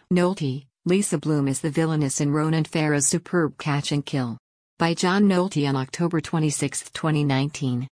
Nolte, Lisa Bloom is the villainess in Ronan Farrow's superb Catch and Kill. By John Nolte on October 26, 2019.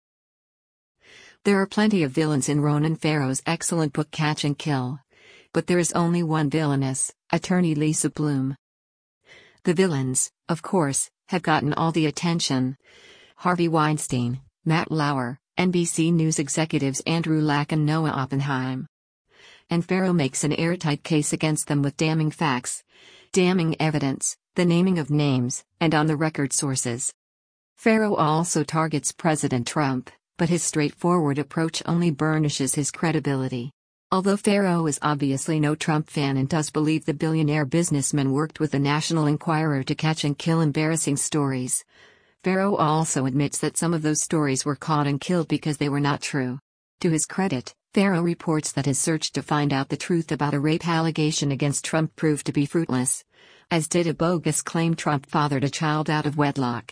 There are plenty of villains in Ronan Farrow's excellent book Catch and Kill. But there is only one villainess, attorney Lisa Bloom. The villains, of course, have gotten all the attention. Harvey Weinstein, Matt Lauer, NBC News executives Andrew Lack and Noah Oppenheim. And Farrow makes an airtight case against them with damning facts, damning evidence, the naming of names, and on-the-record sources. Farrow also targets President Trump, but his straightforward approach only burnishes his credibility. Although Farrow is obviously no Trump fan and does believe the billionaire businessman worked with the National Enquirer to catch and kill embarrassing stories, Farrow also admits that some of those stories were caught and killed because they were not true. To his credit, Farrow reports that his search to find out the truth about a rape allegation against Trump proved to be fruitless, as did a bogus claim Trump fathered a child out of wedlock.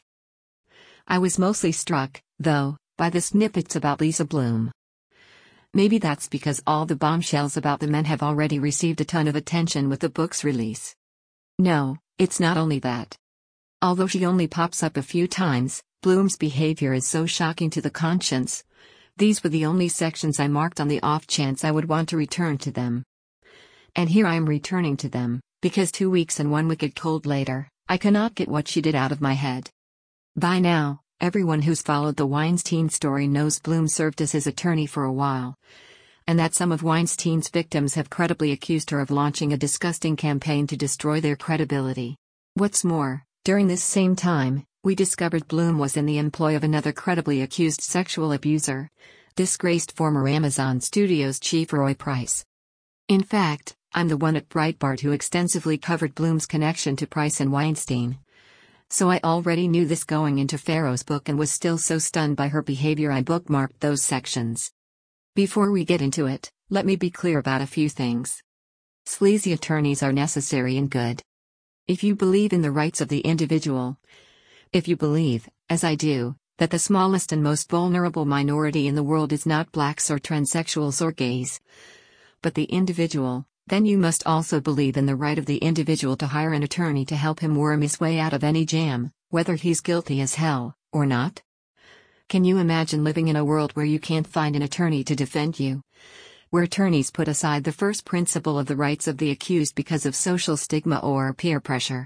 I was mostly struck, though, by the snippets about Lisa Bloom. Maybe that's because all the bombshells about the men have already received a ton of attention with the book's release. No, it's not only that. Although she only pops up a few times, Bloom's behavior is so shocking to the conscience. These were the only sections I marked on the off chance I would want to return to them. And here I am returning to them, because 2 weeks and 1 wicked cold later, I cannot get what she did out of my head. By now, everyone who's followed the Weinstein story knows Bloom served as his attorney for a while, and that some of Weinstein's victims have credibly accused her of launching a disgusting campaign to destroy their credibility. What's more, during this same time, we discovered Bloom was in the employ of another credibly accused sexual abuser, disgraced former Amazon Studios chief Roy Price. In fact, I'm the one at Breitbart who extensively covered Bloom's connection to Price and Weinstein. So I already knew this going into Farrow's book and was still so stunned by her behavior I bookmarked those sections. Before we get into it, let me be clear about a few things. Sleazy attorneys are necessary and good. If you believe in the rights of the individual, if you believe, as I do, that the smallest and most vulnerable minority in the world is not blacks or transsexuals or gays, but the individual, then you must also believe in the right of the individual to hire an attorney to help him worm his way out of any jam, whether he's guilty as hell, or not. Can you imagine living in a world where you can't find an attorney to defend you? Where attorneys put aside the first principle of the rights of the accused because of social stigma or peer pressure?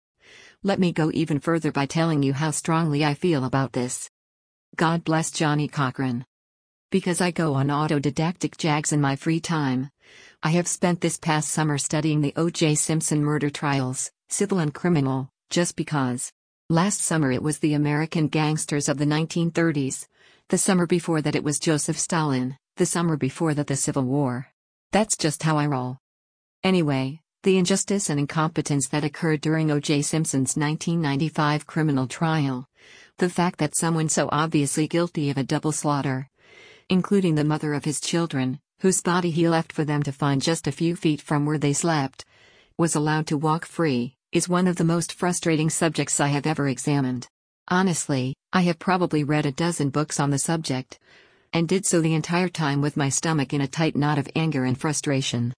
Let me go even further by telling you how strongly I feel about this. God bless Johnnie Cochran. Because I go on autodidactic jags in my free time, I have spent this past summer studying the O.J. Simpson murder trials, civil and criminal, just because. Last summer it was the American gangsters of the 1930s. The summer before that it was Joseph Stalin. The summer before that the Civil War. That's just how I roll. Anyway, the injustice and incompetence that occurred during O.J. Simpson's 1995 criminal trial. The fact that someone so obviously guilty of a double slaughter, including the mother of his children, whose body he left for them to find just a few feet from where they slept, was allowed to walk free, is one of the most frustrating subjects I have ever examined. Honestly, I have probably read a dozen books on the subject, and did so the entire time with my stomach in a tight knot of anger and frustration.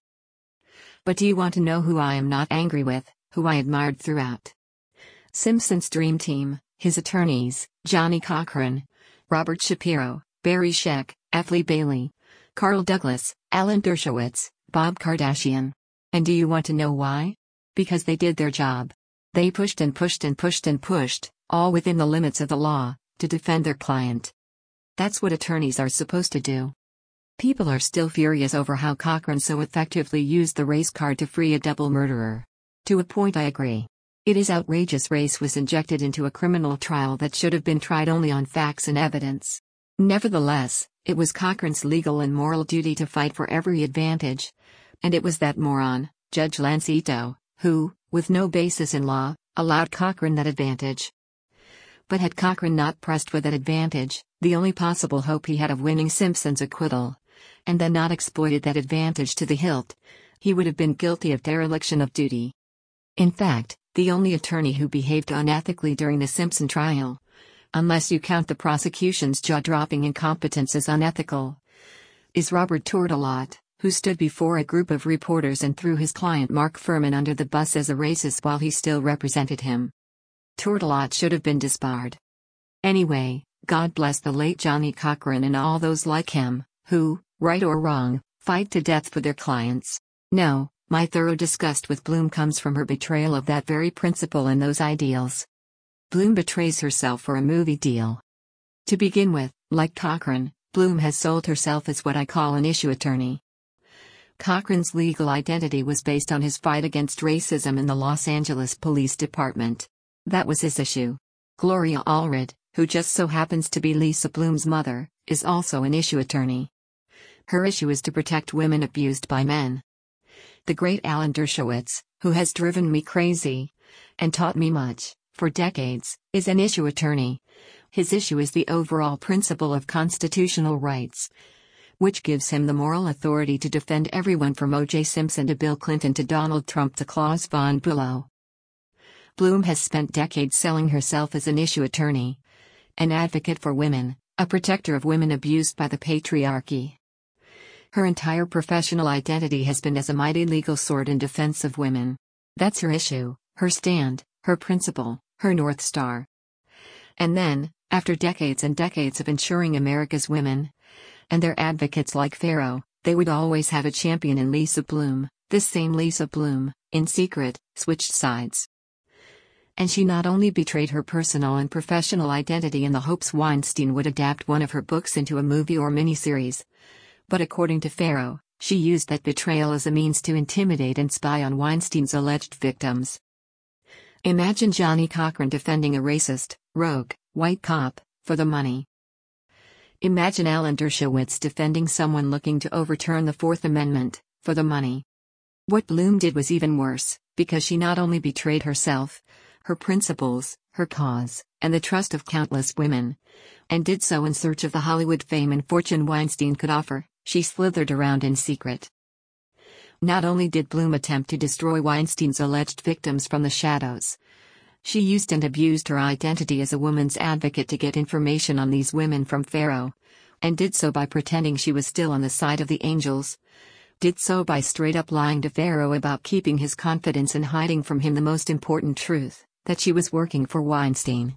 But do you want to know who I am not angry with, who I admired throughout? Simpson's dream team, his attorneys, Johnnie Cochran, Robert Shapiro, Barry Scheck, F. Lee Bailey, Carl Douglas, Alan Dershowitz, Bob Kardashian. And do you want to know why? Because they did their job. They pushed and pushed and pushed and pushed, all within the limits of the law, to defend their client. That's what attorneys are supposed to do. People are still furious over how Cochran so effectively used the race card to free a double murderer. To a point I agree. It is outrageous race was injected into a criminal trial that should have been tried only on facts and evidence. Nevertheless, it was Cochran's legal and moral duty to fight for every advantage. And it was that moron, Judge Lance Ito, who, with no basis in law, allowed Cochran that advantage. But had Cochran not pressed for that advantage, the only possible hope he had of winning Simpson's acquittal, and then not exploited that advantage to the hilt, he would have been guilty of dereliction of duty. In fact, the only attorney who behaved unethically during the Simpson trial, unless you count the prosecution's jaw-dropping incompetence as unethical, is Robert Tortolot, who stood before a group of reporters and threw his client Mark Fuhrman under the bus as a racist while he still represented him. Tourtellotte should have been disbarred. Anyway, God bless the late Johnnie Cochran and all those like him, who, right or wrong, fight to death for their clients. No, my thorough disgust with Bloom comes from her betrayal of that very principle and those ideals. Bloom betrays herself for a movie deal. To begin with, like Cochran, Bloom has sold herself as what I call an issue attorney. Cochran's legal identity was based on his fight against racism in the Los Angeles Police Department. That was his issue. Gloria Allred, who just so happens to be Lisa Bloom's mother, is also an issue attorney. Her issue is to protect women abused by men. The great Alan Dershowitz, who has driven me crazy and taught me much for decades, is an issue attorney. His issue is the overall principle of constitutional rights, which gives him the moral authority to defend everyone from O.J. Simpson to Bill Clinton to Donald Trump to Klaus von Bülow. Bloom has spent decades selling herself as an issue attorney, an advocate for women, a protector of women abused by the patriarchy. Her entire professional identity has been as a mighty legal sword in defense of women. That's her issue, her stand, her principle, her North Star. And then, after decades and decades of ensuring America's women, and their advocates like Farrow, they would always have a champion in Lisa Bloom. This same Lisa Bloom, in secret, switched sides. And she not only betrayed her personal and professional identity in the hopes Weinstein would adapt one of her books into a movie or miniseries, but according to Farrow, she used that betrayal as a means to intimidate and spy on Weinstein's alleged victims. Imagine Johnnie Cochran defending a racist, rogue, white cop, for the money. Imagine Alan Dershowitz defending someone looking to overturn the Fourth Amendment, for the money. What Bloom did was even worse, because she not only betrayed herself, her principles, her cause, and the trust of countless women, and did so in search of the Hollywood fame and fortune Weinstein could offer, she slithered around in secret. Not only did Bloom attempt to destroy Weinstein's alleged victims from the shadows, she used and abused her identity as a woman's advocate to get information on these women from Farrow, and did so by pretending she was still on the side of the angels, did so by straight up lying to Farrow about keeping his confidence and hiding from him the most important truth, that she was working for Weinstein.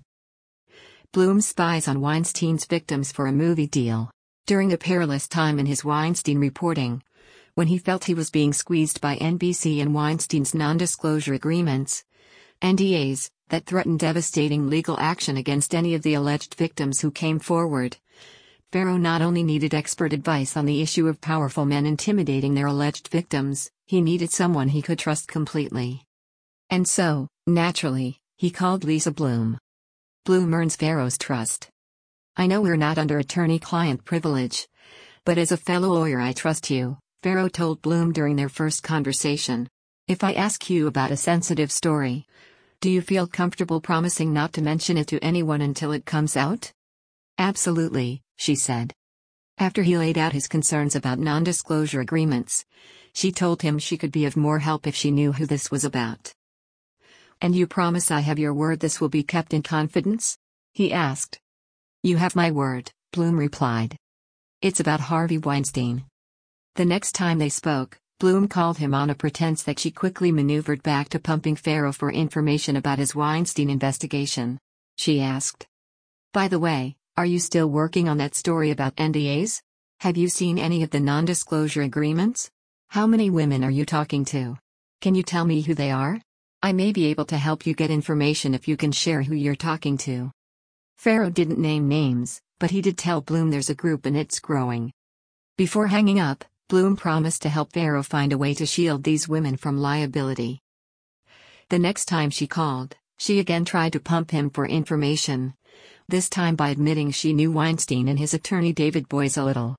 Bloom spies on Weinstein's victims for a movie deal. During a perilous time in his Weinstein reporting, when he felt he was being squeezed by NBC and Weinstein's non-disclosure agreements, NDAs, that threatened devastating legal action against any of the alleged victims who came forward, Farrow not only needed expert advice on the issue of powerful men intimidating their alleged victims, he needed someone he could trust completely. And so, naturally, he called Lisa Bloom. Bloom earns Farrow's trust. I know we're not under attorney-client privilege, but as a fellow lawyer I trust you, Farrow told Bloom during their first conversation. If I ask you about a sensitive story, do you feel comfortable promising not to mention it to anyone until it comes out? Absolutely, she said. After he laid out his concerns about non-disclosure agreements, she told him she could be of more help if she knew who this was about. And you promise I have your word this will be kept in confidence? He asked. You have my word, Bloom replied. It's about Harvey Weinstein. The next time they spoke, Bloom called him on a pretense that she quickly maneuvered back to pumping Farrow for information about his Weinstein investigation. She asked, by the way, are you still working on that story about NDAs? Have you seen any of the non-disclosure agreements? How many women are you talking to? Can you tell me who they are? I may be able to help you get information if you can share who you're talking to. Farrow didn't name names, but he did tell Bloom there's a group and it's growing. Before hanging up, Bloom promised to help Farrow find a way to shield these women from liability. The next time she called, she again tried to pump him for information, this time by admitting she knew Weinstein and his attorney David Boies a little.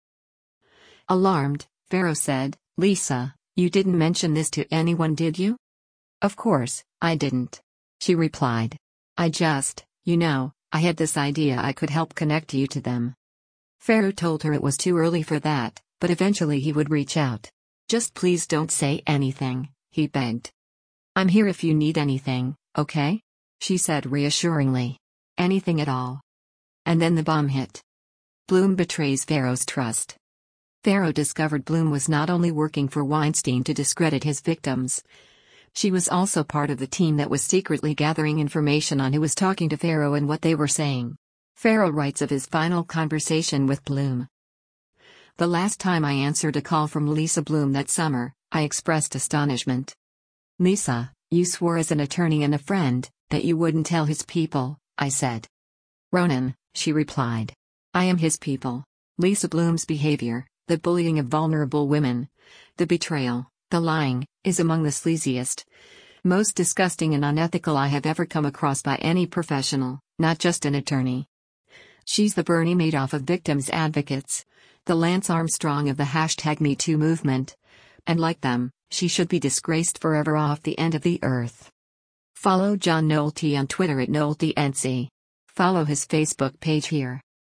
Alarmed, Farrow said, Lisa, you didn't mention this to anyone, did you? Of course, I didn't. She replied. I just, I had this idea I could help connect you to them. Farrow told her it was too early for that, but eventually he would reach out. Just please don't say anything, he begged. I'm here if you need anything, okay? She said reassuringly. Anything at all. And then the bomb hit. Bloom betrays Farrow's trust. Farrow discovered Bloom was not only working for Weinstein to discredit his victims, she was also part of the team that was secretly gathering information on who was talking to Farrow and what they were saying. Farrow writes of his final conversation with Bloom. The last time I answered a call from Lisa Bloom that summer, I expressed astonishment. "Lisa, you swore as an attorney and a friend that you wouldn't tell his people," I said. "Ronan," she replied. "I am his people." Lisa Bloom's behavior, the bullying of vulnerable women, the betrayal, the lying, is among the sleaziest, most disgusting and unethical I have ever come across by any professional, not just an attorney. She's the Bernie Madoff of victims advocates, the Lance Armstrong of the #MeToo movement. And like them, she should be disgraced forever off the end of the earth. Follow John Nolte on Twitter @NolteNC. Follow his Facebook page here.